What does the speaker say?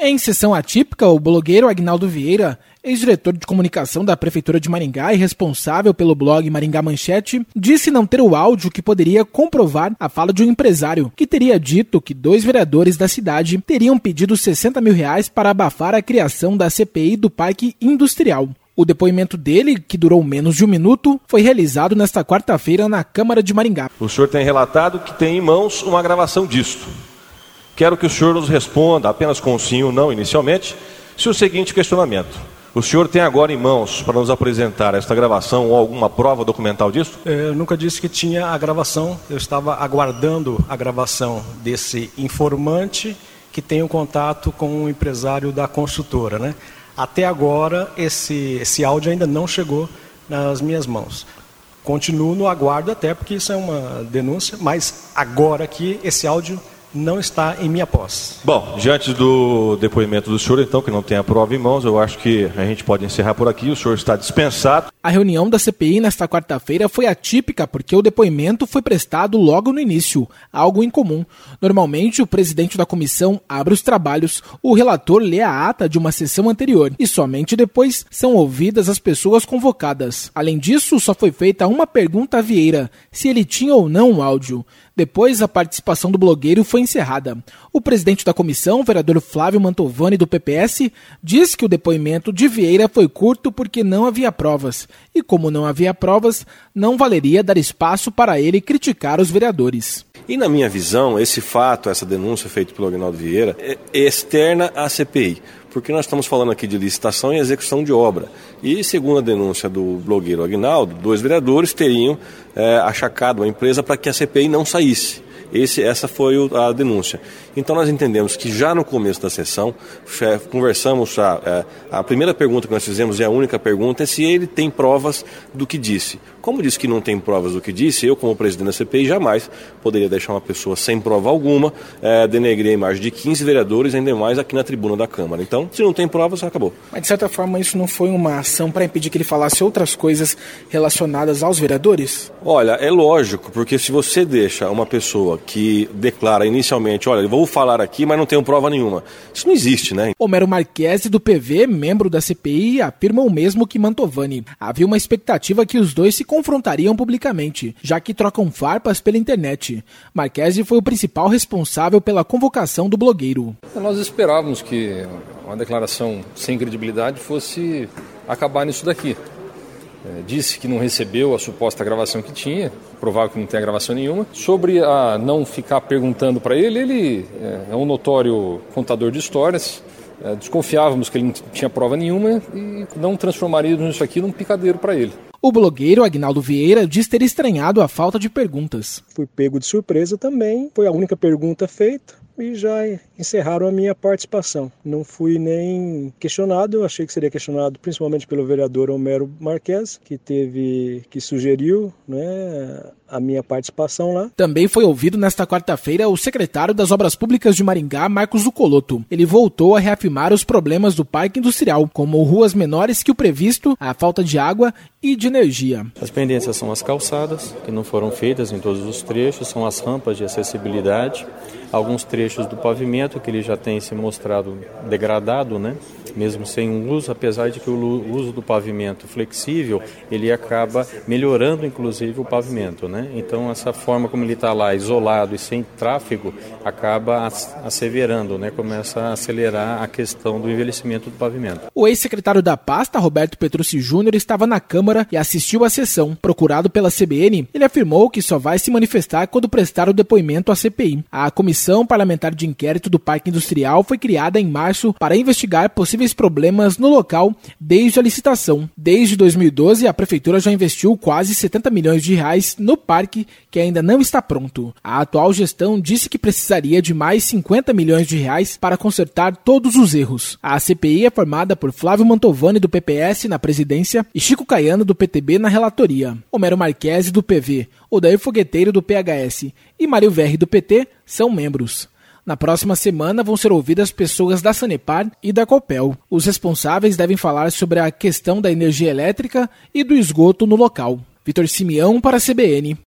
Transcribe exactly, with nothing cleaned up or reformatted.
Em sessão atípica, o blogueiro Agnaldo Vieira, ex-diretor de comunicação da Prefeitura de Maringá e responsável pelo blog Maringá Manchete, disse não ter o áudio que poderia comprovar a fala de um empresário que teria dito que dois vereadores da cidade teriam pedido sessenta mil reais para abafar a criação da C P I do Parque Industrial. O depoimento dele, que durou menos de um minuto, foi realizado nesta quarta-feira na Câmara de Maringá. O senhor tem relatado que tem em mãos uma gravação disto. Quero que o senhor nos responda, apenas com sim ou não inicialmente, se o seguinte questionamento. O senhor tem agora em mãos para nos apresentar esta gravação ou alguma prova documental disso? Eu nunca disse que tinha a gravação. Eu estava aguardando a gravação desse informante que tem um contato com um empresário da construtora, né? Até agora, esse, esse áudio ainda não chegou nas minhas mãos. Continuo no aguardo até porque isso é uma denúncia, mas agora aqui esse áudio não está em minha posse. Bom, diante do depoimento do senhor, então, que não tem a prova em mãos, eu acho que a gente pode encerrar por aqui. O senhor está dispensado. A reunião da C P I nesta quarta-feira foi atípica porque o depoimento foi prestado logo no início, algo incomum. Normalmente, o presidente da comissão abre os trabalhos, o relator lê a ata de uma sessão anterior e somente depois são ouvidas as pessoas convocadas. Além disso, só foi feita uma pergunta a Vieira, se ele tinha ou não um áudio. Depois, a participação do blogueiro foi encerrada. O presidente da comissão, o vereador Flávio Mantovani, do P P S, diz que o depoimento de Vieira foi curto porque não havia provas. E como não havia provas, não valeria dar espaço para ele criticar os vereadores. E na minha visão, esse fato, essa denúncia feita pelo Agnaldo Vieira, é externa à C P I. Porque nós estamos falando aqui de licitação e execução de obra. E, segundo a denúncia do blogueiro Agnaldo, dois vereadores teriam é, achacado a empresa para que a C P I não saísse. Esse, essa foi a denúncia. Então nós entendemos que já no começo da sessão, conversamos, já, é, a primeira pergunta que nós fizemos e a única pergunta é se ele tem provas do que disse. Como disse que não tem provas do que disse, eu como presidente da C P I jamais poderia deixar uma pessoa sem prova alguma, é, denegrir a imagem de quinze vereadores, ainda mais aqui na tribuna da Câmara. Então, se não tem provas, acabou. Mas de certa forma isso não foi uma ação para impedir que ele falasse outras coisas relacionadas aos vereadores? Olha, é lógico, porque se você deixa uma pessoa que declara inicialmente, olha, eu vou falar aqui, mas não tenho prova nenhuma. Isso não existe, né? Homero Marchese, do P V, membro da C P I, afirma o mesmo que Mantovani. Havia uma expectativa que os dois se confrontariam publicamente, já que trocam farpas pela internet. Marchese foi o principal responsável pela convocação do blogueiro. Nós esperávamos que uma declaração sem credibilidade fosse acabar nisso daqui. É, disse que não recebeu a suposta gravação que tinha, provável que não tenha gravação nenhuma. Sobre a não ficar perguntando para ele, ele é, é um notório contador de histórias. É, desconfiávamos que ele não tinha prova nenhuma e não transformaríamos isso aqui num picadeiro para ele. O blogueiro Agnaldo Vieira diz ter estranhado a falta de perguntas. Fui pego de surpresa também, foi a única pergunta feita e já encerraram a minha participação. Não fui nem questionado, eu achei que seria questionado principalmente pelo vereador Homero Marchese, que teve, que sugeriu, né, a minha participação lá. Também foi ouvido nesta quarta-feira o secretário das Obras Públicas de Maringá, Marcos Zuccolotto. Ele voltou a reafirmar os problemas do parque industrial, como ruas menores que o previsto, a falta de água e de energia. As pendências são as calçadas, que não foram feitas em todos os trechos, são as rampas de acessibilidade, alguns trechos do pavimento que ele já tem se mostrado degradado, né? Mesmo sem um uso, apesar de que o uso do pavimento flexível, ele acaba melhorando inclusive o pavimento, né? Então essa forma como ele está lá, isolado e sem tráfego, acaba asseverando, né? Começa a acelerar a questão do envelhecimento do pavimento. O ex-secretário da pasta, Roberto Petrucci Júnior, estava na Câmara e assistiu à sessão. Procurado pela C B N, ele afirmou que só vai se manifestar quando prestar o depoimento à C P I. A Comissão Parlamentar de Inquérito do Parque Industrial foi criada em março para investigar possíveis problemas no local desde a licitação. Desde dois mil e doze, a Prefeitura já investiu quase setenta milhões de reais no parque, que ainda não está pronto. A atual gestão disse que precisaria de mais cinquenta milhões de reais para consertar todos os erros. A C P I é formada por Flávio Mantovani, do P P S, na presidência, e Chico Caiano, do P T B, na relatoria. Homero Marchese, do P V, Odair Fogueteiro, do P H S e Mário Verri, do P T, são membros. Na próxima semana vão ser ouvidas pessoas da Sanepar e da Copel. Os responsáveis devem falar sobre a questão da energia elétrica e do esgoto no local. Vitor Simeão para a C B N.